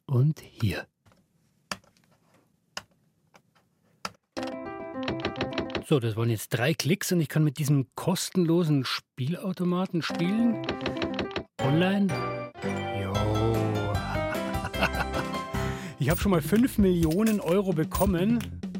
und hier. So, das waren jetzt 3 Klicks und ich kann mit diesem kostenlosen Spielautomaten spielen. Online. Jo. Ich habe schon mal 5 Millionen Euro bekommen.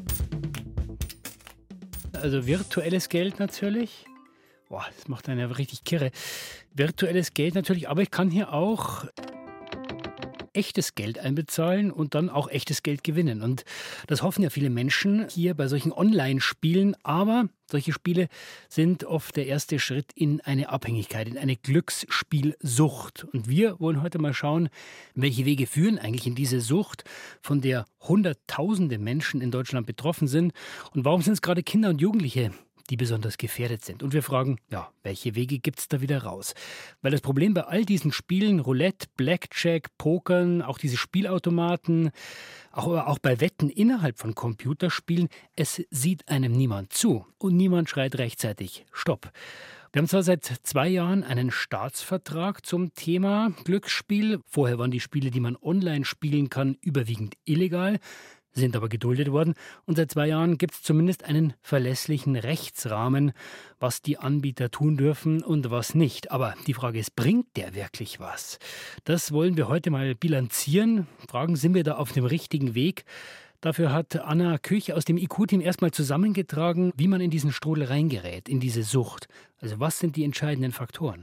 Also virtuelles Geld natürlich. Boah, das macht einen ja richtig kirre. Virtuelles Geld natürlich, aber ich kann hier auch echtes Geld einbezahlen und dann auch echtes Geld gewinnen. Und das hoffen ja viele Menschen hier bei solchen Online-Spielen. Aber solche Spiele sind oft der erste Schritt in eine Abhängigkeit, in eine Glücksspielsucht. Und wir wollen heute mal schauen, welche Wege führen eigentlich in diese Sucht, von der Hunderttausende Menschen in Deutschland betroffen sind. Und warum sind es gerade Kinder und Jugendliche, die besonders gefährdet sind? Und wir fragen, ja, welche Wege gibt es da wieder raus? Weil das Problem bei all diesen Spielen, Roulette, Blackjack, Pokern, auch diese Spielautomaten, auch bei Wetten innerhalb von Computerspielen, es sieht einem niemand zu und niemand schreit rechtzeitig Stopp. Wir haben zwar seit 2 Jahren einen Staatsvertrag zum Thema Glücksspiel. Vorher waren die Spiele, die man online spielen kann, überwiegend illegal, sind aber geduldet worden. Und seit 2 Jahren gibt es zumindest einen verlässlichen Rechtsrahmen, was die Anbieter tun dürfen und was nicht. Aber die Frage ist, bringt der wirklich was? Das wollen wir heute mal bilanzieren. Fragen, sind wir da auf dem richtigen Weg? Dafür hat Anna Küch aus dem IQ-Team erstmal zusammengetragen, wie man in diesen Strudel reingerät, in diese Sucht. Also was sind die entscheidenden Faktoren?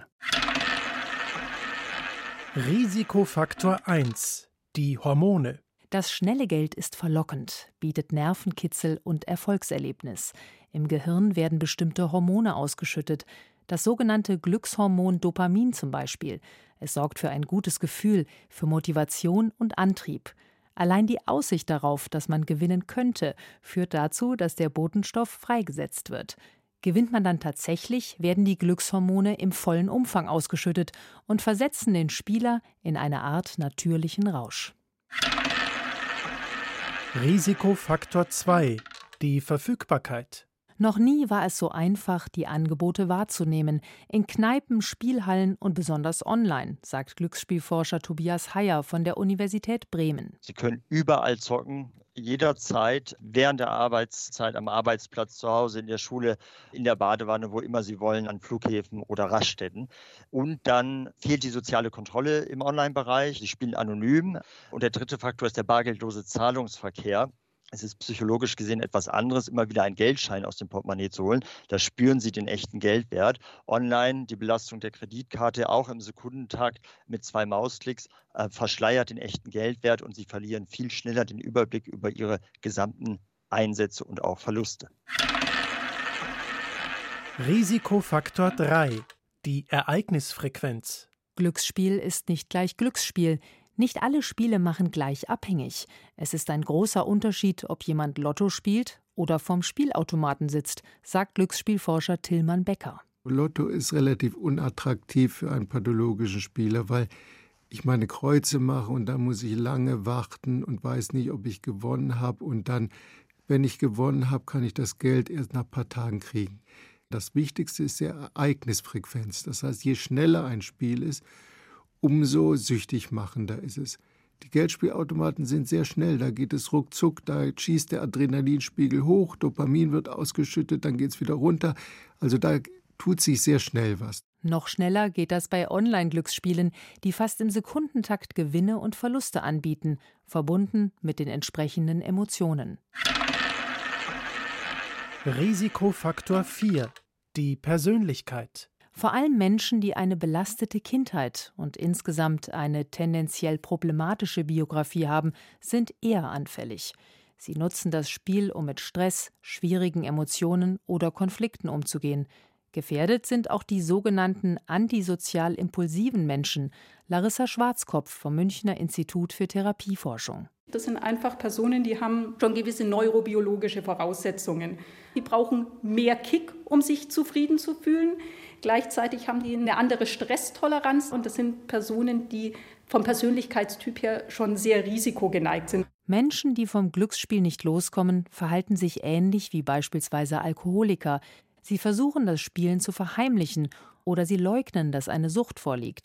Risikofaktor 1. Die Hormone. Das schnelle Geld ist verlockend, bietet Nervenkitzel und Erfolgserlebnis. Im Gehirn werden bestimmte Hormone ausgeschüttet. Das sogenannte Glückshormon Dopamin zum Beispiel. Es sorgt für ein gutes Gefühl, für Motivation und Antrieb. Allein die Aussicht darauf, dass man gewinnen könnte, führt dazu, dass der Botenstoff freigesetzt wird. Gewinnt man dann tatsächlich, werden die Glückshormone im vollen Umfang ausgeschüttet und versetzen den Spieler in eine Art natürlichen Rausch. Risikofaktor 2. Die Verfügbarkeit. Noch nie war es so einfach, die Angebote wahrzunehmen. In Kneipen, Spielhallen und besonders online, sagt Glücksspielforscher Tobias Heyer von der Universität Bremen. Sie können überall zocken, jederzeit, während der Arbeitszeit, am Arbeitsplatz, zu Hause, in der Schule, in der Badewanne, wo immer Sie wollen, an Flughäfen oder Raststätten. Und dann fehlt die soziale Kontrolle im Online-Bereich. Sie spielen anonym. Und der dritte Faktor ist der bargeldlose Zahlungsverkehr. Es ist psychologisch gesehen etwas anderes, immer wieder einen Geldschein aus dem Portemonnaie zu holen. Da spüren Sie den echten Geldwert. Online die Belastung der Kreditkarte auch im Sekundentakt mit 2 Mausklicks verschleiert den echten Geldwert und Sie verlieren viel schneller den Überblick über Ihre gesamten Einsätze und auch Verluste. Risikofaktor 3. Die Ereignisfrequenz. Glücksspiel ist nicht gleich Glücksspiel. Nicht alle Spiele machen gleich abhängig. Es ist ein großer Unterschied, ob jemand Lotto spielt oder vorm Spielautomaten sitzt, sagt Glücksspielforscher Tillmann Becker. Lotto ist relativ unattraktiv für einen pathologischen Spieler, weil ich meine Kreuze mache und dann muss ich lange warten und weiß nicht, ob ich gewonnen habe. Und dann, wenn ich gewonnen habe, kann ich das Geld erst nach ein paar Tagen kriegen. Das Wichtigste ist die Ereignisfrequenz. Das heißt, je schneller ein Spiel ist, umso süchtig machender ist es. Die Geldspielautomaten sind sehr schnell, da geht es ruckzuck, da schießt der Adrenalinspiegel hoch, Dopamin wird ausgeschüttet, dann geht es wieder runter. Also da tut sich sehr schnell was. Noch schneller geht das bei Online-Glücksspielen, die fast im Sekundentakt Gewinne und Verluste anbieten, verbunden mit den entsprechenden Emotionen. Risikofaktor 4. Die Persönlichkeit. Vor allem Menschen, die eine belastete Kindheit und insgesamt eine tendenziell problematische Biografie haben, sind eher anfällig. Sie nutzen das Spiel, um mit Stress, schwierigen Emotionen oder Konflikten umzugehen. Gefährdet sind auch die sogenannten antisozial impulsiven Menschen. Larissa Schwarzkopf vom Münchner Institut für Therapieforschung. Das sind einfach Personen, die haben schon gewisse neurobiologische Voraussetzungen. Die brauchen mehr Kick, um sich zufrieden zu fühlen. Gleichzeitig haben die eine andere Stresstoleranz und das sind Personen, die vom Persönlichkeitstyp her schon sehr risikogeneigt sind. Menschen, die vom Glücksspiel nicht loskommen, verhalten sich ähnlich wie beispielsweise Alkoholiker. Sie versuchen, das Spielen zu verheimlichen oder sie leugnen, dass eine Sucht vorliegt.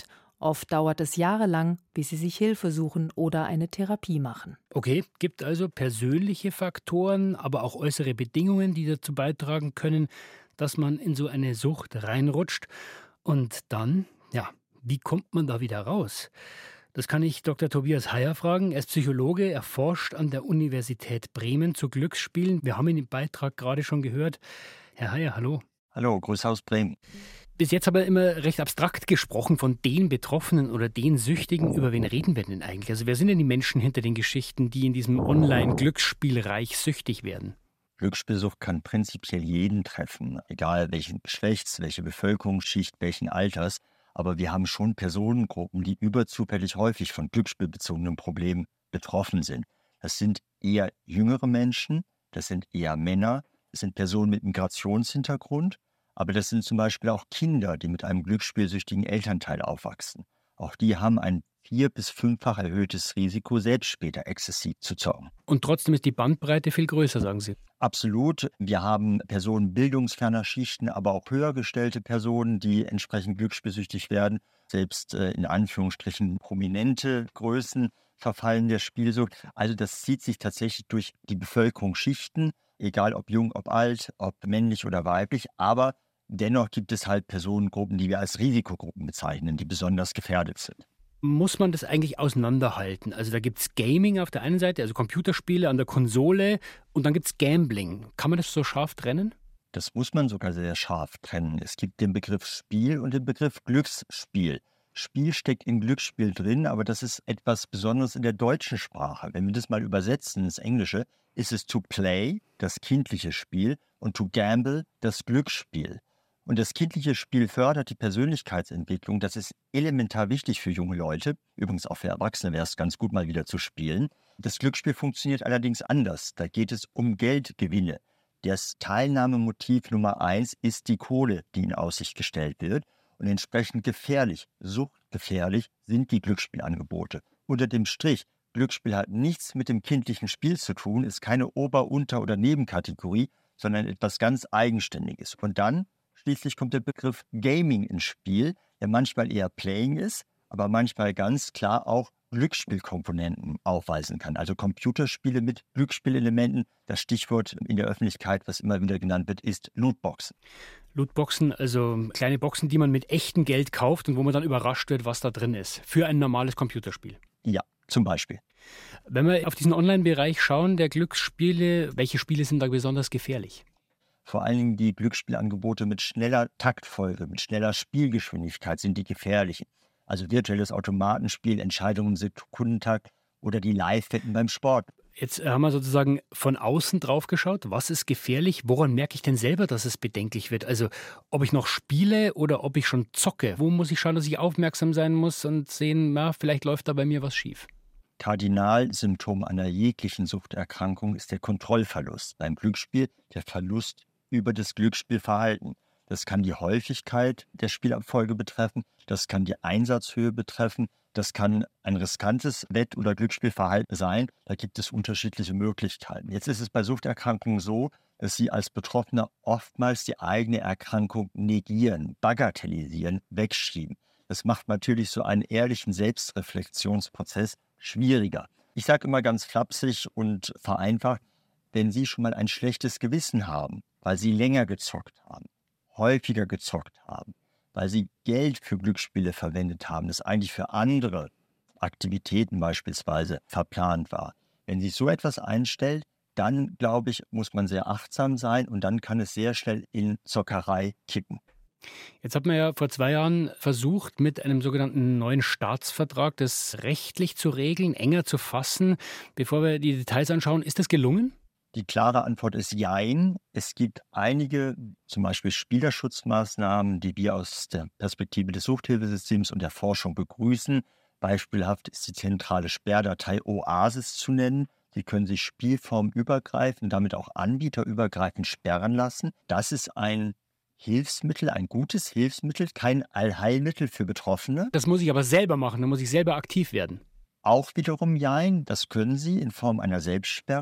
Oft dauert es jahrelang, bis sie sich Hilfe suchen oder eine Therapie machen. Okay, gibt also persönliche Faktoren, aber auch äußere Bedingungen, die dazu beitragen können, dass man in so eine Sucht reinrutscht. Und dann, wie kommt man da wieder raus? Das kann ich Dr. Tobias Heyer fragen. Er ist Psychologe, er forscht an der Universität Bremen zu Glücksspielen. Wir haben ihn im Beitrag gerade schon gehört. Herr Heyer, hallo. Hallo, Grüße aus Bremen. Bis jetzt aber immer recht abstrakt gesprochen von den Betroffenen oder den Süchtigen. Über wen reden wir denn eigentlich? Also wer sind denn die Menschen hinter den Geschichten, die in diesem Online-Glücksspielreich süchtig werden? Glücksspielsucht kann prinzipiell jeden treffen, egal welchen Geschlechts, welche Bevölkerungsschicht, welchen Alters. Aber wir haben schon Personengruppen, die überzufällig häufig von glücksspielbezogenen Problemen betroffen sind. Das sind eher jüngere Menschen, das sind eher Männer, das sind Personen mit Migrationshintergrund, aber das sind zum Beispiel auch Kinder, die mit einem glücksspielsüchtigen Elternteil aufwachsen. Auch die haben ein 4- bis 5-fach erhöhtes Risiko, selbst später exzessiv zu zocken. Und trotzdem ist die Bandbreite viel größer, sagen Sie. Absolut. Wir haben Personen bildungsferner Schichten, aber auch höher gestellte Personen, die entsprechend glücksspielsüchtig werden. Selbst in Anführungsstrichen prominente Größen verfallen der Spielsucht. Also das zieht sich tatsächlich durch die Bevölkerungsschichten, egal ob jung, ob alt, ob männlich oder weiblich. Aber dennoch gibt es halt Personengruppen, die wir als Risikogruppen bezeichnen, die besonders gefährdet sind. Muss man das eigentlich auseinanderhalten? Also da gibt es Gaming auf der einen Seite, also Computerspiele an der Konsole, und dann gibt es Gambling. Kann man das so scharf trennen? Das muss man sogar sehr scharf trennen. Es gibt den Begriff Spiel und den Begriff Glücksspiel. Spiel steckt in Glücksspiel drin, aber das ist etwas Besonderes in der deutschen Sprache. Wenn wir das mal übersetzen ins Englische, ist es to play, das kindliche Spiel, und to gamble, das Glücksspiel. Und das kindliche Spiel fördert die Persönlichkeitsentwicklung. Das ist elementar wichtig für junge Leute. Übrigens auch für Erwachsene wäre es ganz gut, mal wieder zu spielen. Das Glücksspiel funktioniert allerdings anders. Da geht es um Geldgewinne. Das Teilnahmemotiv Nummer 1 ist die Kohle, die in Aussicht gestellt wird. Und entsprechend gefährlich, suchtgefährlich sind die Glücksspielangebote. Unter dem Strich, Glücksspiel hat nichts mit dem kindlichen Spiel zu tun, ist keine Ober-, Unter- oder Nebenkategorie, sondern etwas ganz Eigenständiges. Und dann schließlich kommt der Begriff Gaming ins Spiel, der manchmal eher Playing ist, aber manchmal ganz klar auch Glücksspielkomponenten aufweisen kann. Also Computerspiele mit Glücksspielelementen. Das Stichwort in der Öffentlichkeit, was immer wieder genannt wird, ist Lootboxen. Lootboxen, also kleine Boxen, die man mit echtem Geld kauft und wo man dann überrascht wird, was da drin ist. Für ein normales Computerspiel. Ja, zum Beispiel. Wenn wir auf diesen Online-Bereich schauen, der Glücksspiele, welche Spiele sind da besonders gefährlich? Vor allen Dingen die Glücksspielangebote mit schneller Taktfolge, mit schneller Spielgeschwindigkeit sind die gefährlichen. Also virtuelles Automatenspiel, Entscheidungen im Sekundentakt oder die Live-Wetten beim Sport. Jetzt haben wir sozusagen von außen drauf geschaut. Was ist gefährlich? Woran merke ich denn selber, dass es bedenklich wird? Also ob ich noch spiele oder ob ich schon zocke? Wo muss ich schauen, dass ich aufmerksam sein muss und sehen, vielleicht läuft da bei mir was schief? Kardinalsymptom einer jeglichen Suchterkrankung ist der Kontrollverlust. Beim Glücksspiel der Verlust über das Glücksspielverhalten. Das kann die Häufigkeit der Spielabfolge betreffen, das kann die Einsatzhöhe betreffen, das kann ein riskantes Wett- oder Glücksspielverhalten sein. Da gibt es unterschiedliche Möglichkeiten. Jetzt ist es bei Suchterkrankungen so, dass Sie als Betroffener oftmals die eigene Erkrankung negieren, bagatellisieren, wegschieben. Das macht natürlich so einen ehrlichen Selbstreflexionsprozess schwieriger. Ich sage immer ganz flapsig und vereinfacht, wenn Sie schon mal ein schlechtes Gewissen haben, weil Sie länger gezockt haben, häufiger gezockt haben, weil Sie Geld für Glücksspiele verwendet haben, das eigentlich für andere Aktivitäten beispielsweise verplant war. Wenn sich so etwas einstellt, dann, glaube ich, muss man sehr achtsam sein und dann kann es sehr schnell in Zockerei kippen. Jetzt hat man ja vor 2 Jahren versucht, mit einem sogenannten neuen Staatsvertrag das rechtlich zu regeln, enger zu fassen. Bevor wir die Details anschauen, ist das gelungen? Die klare Antwort ist Jein. Es gibt einige, zum Beispiel Spielerschutzmaßnahmen, die wir aus der Perspektive des Suchthilfesystems und der Forschung begrüßen. Beispielhaft ist die zentrale Sperrdatei OASIS zu nennen. Sie können sich spielformübergreifend, damit auch anbieterübergreifend sperren lassen. Das ist ein Hilfsmittel, ein gutes Hilfsmittel, kein Allheilmittel für Betroffene. Das muss ich aber selber machen, da muss ich selber aktiv werden. Auch wiederum Jein, das können Sie in Form einer Selbstsperre.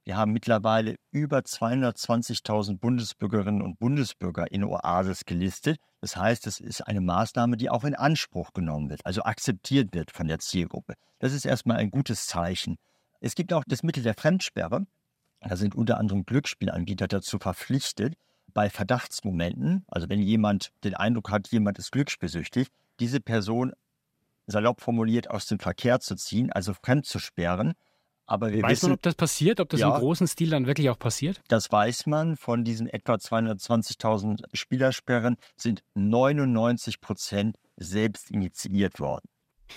Wir haben mittlerweile über 220.000 Bundesbürgerinnen und Bundesbürger in Oasis gelistet. Das heißt, es ist eine Maßnahme, die auch in Anspruch genommen wird, also akzeptiert wird von der Zielgruppe. Das ist erstmal ein gutes Zeichen. Es gibt auch das Mittel der Fremdsperre. Da sind unter anderem Glücksspielanbieter dazu verpflichtet, bei Verdachtsmomenten, also wenn jemand den Eindruck hat, jemand ist glücksspielsüchtig, diese Person salopp formuliert aus dem Verkehr zu ziehen, also fremdzusperren. Aber weiß man, ob das passiert, ob das im großen Stil dann wirklich auch passiert? Das weiß man. Von diesen etwa 220.000 Spielersperren sind 99% selbst initiiert worden.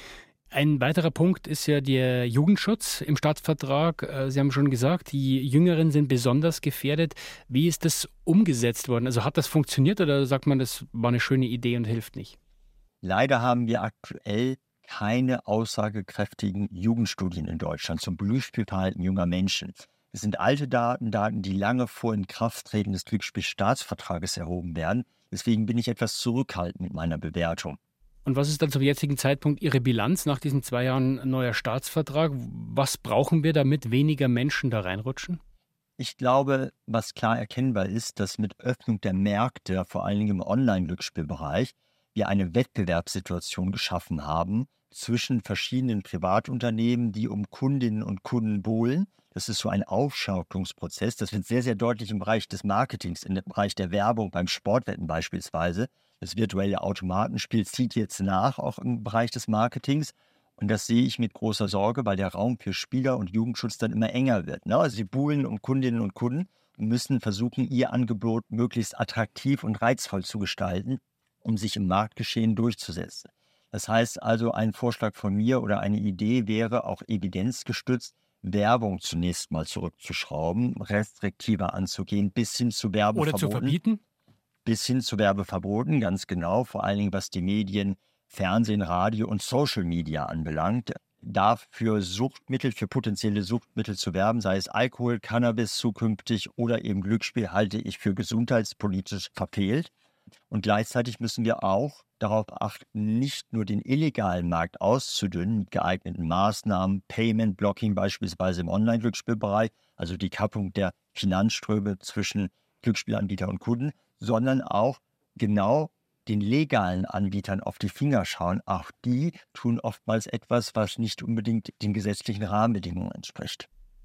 Ein weiterer Punkt ist ja der Jugendschutz im Staatsvertrag. Sie haben schon gesagt, die Jüngeren sind besonders gefährdet. Wie ist das umgesetzt worden? Also hat das funktioniert oder sagt man, das war eine schöne Idee und hilft nicht? Leider haben wir aktuell keine aussagekräftigen Jugendstudien in Deutschland zum Glücksspielverhalten junger Menschen. Es sind alte Daten, die lange vor Inkrafttreten des Glücksspielstaatsvertrages erhoben werden. Deswegen bin ich etwas zurückhaltend mit meiner Bewertung. Und was ist dann zum jetzigen Zeitpunkt Ihre Bilanz nach diesen 2 Jahren neuer Staatsvertrag? Was brauchen wir, damit weniger Menschen da reinrutschen? Ich glaube, was klar erkennbar ist, dass mit Öffnung der Märkte, vor allen Dingen im Online-Glücksspielbereich, wir eine Wettbewerbssituation geschaffen haben zwischen verschiedenen Privatunternehmen, die um Kundinnen und Kunden buhlen. Das ist so ein Aufschaukelungsprozess. Das wird sehr, sehr deutlich im Bereich des Marketings, im Bereich der Werbung, beim Sportwetten beispielsweise. Das virtuelle Automatenspiel zieht jetzt nach, auch im Bereich des Marketings. Und das sehe ich mit großer Sorge, weil der Raum für Spieler und Jugendschutz dann immer enger wird. Also sie buhlen um Kundinnen und Kunden und müssen versuchen, ihr Angebot möglichst attraktiv und reizvoll zu gestalten, um sich im Marktgeschehen durchzusetzen. Das heißt also, ein Vorschlag von mir oder eine Idee wäre, auch evidenzgestützt Werbung zunächst mal zurückzuschrauben, restriktiver anzugehen, bis hin zu Werbeverboten. Oder zu verbieten? Bis hin zu Werbeverboten, ganz genau, vor allen Dingen was die Medien, Fernsehen, Radio und Social Media anbelangt. Dafür Suchtmittel, für potenzielle Suchtmittel zu werben, sei es Alkohol, Cannabis zukünftig oder eben Glücksspiel, halte ich für gesundheitspolitisch verfehlt. Und gleichzeitig müssen wir auch darauf achten, nicht nur den illegalen Markt auszudünnen mit geeigneten Maßnahmen, Payment Blocking beispielsweise im Online-Glücksspielbereich, also die Kappung der Finanzströme zwischen Glücksspielanbieter und Kunden, sondern auch genau den legalen Anbietern auf die Finger schauen. Auch die tun oftmals etwas, was nicht unbedingt den gesetzlichen Rahmenbedingungen entspricht.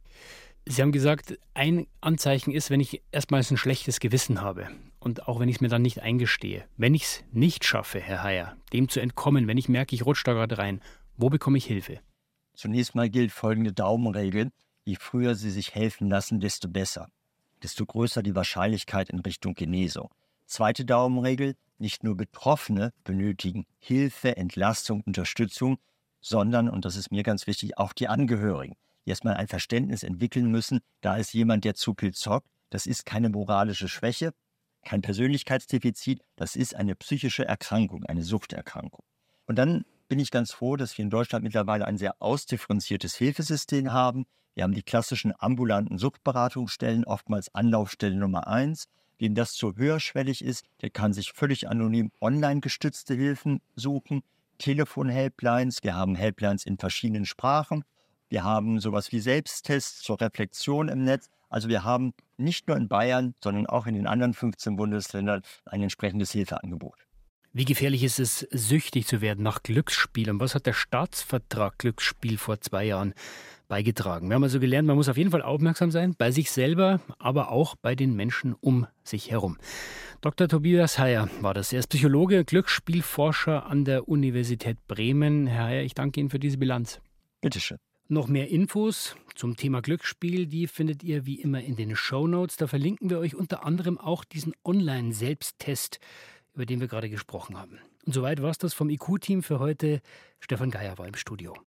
Sie haben gesagt, ein Anzeichen ist, wenn ich erstmals ein schlechtes Gewissen habe und auch wenn ich es mir dann nicht eingestehe. Wenn ich es nicht schaffe, Herr Heyer, dem zu entkommen, wenn ich merke, ich rutsche da gerade rein, wo bekomme ich Hilfe? Zunächst mal gilt folgende Daumenregel. Je früher Sie sich helfen lassen, desto besser. Desto größer die Wahrscheinlichkeit in Richtung Genesung. Zweite Daumenregel, nicht nur Betroffene benötigen Hilfe, Entlastung, Unterstützung, sondern, und das ist mir ganz wichtig, auch die Angehörigen, die erstmal ein Verständnis entwickeln müssen, da ist jemand, der zu viel zockt. Das ist keine moralische Schwäche, kein Persönlichkeitsdefizit, das ist eine psychische Erkrankung, eine Suchterkrankung. Und dann bin ich ganz froh, dass wir in Deutschland mittlerweile ein sehr ausdifferenziertes Hilfesystem haben. Wir haben die klassischen ambulanten Suchtberatungsstellen, oftmals Anlaufstelle Nummer 1. Wem das zu höherschwellig ist, der kann sich völlig anonym online gestützte Hilfen suchen. Telefon-Helplines, wir haben Helplines in verschiedenen Sprachen. Wir haben sowas wie Selbsttests zur Reflexion im Netz. Also wir haben nicht nur in Bayern, sondern auch in den anderen 15 Bundesländern ein entsprechendes Hilfeangebot. Wie gefährlich ist es, süchtig zu werden nach Glücksspiel? Und was hat der Staatsvertrag Glücksspiel vor 2 Jahren beigetragen? Wir haben also gelernt, man muss auf jeden Fall aufmerksam sein, bei sich selber, aber auch bei den Menschen um sich herum. Dr. Tobias Heyer war das. Er ist Psychologe, Glücksspielforscher an der Universität Bremen. Herr Heyer, ich danke Ihnen für diese Bilanz. Bitteschön. Noch mehr Infos zum Thema Glücksspiel, die findet ihr wie immer in den Shownotes. Da verlinken wir euch unter anderem auch diesen Online-Selbsttest, über den wir gerade gesprochen haben. Und soweit war es das vom IQ-Team für heute. Stefan Geier war im Studio.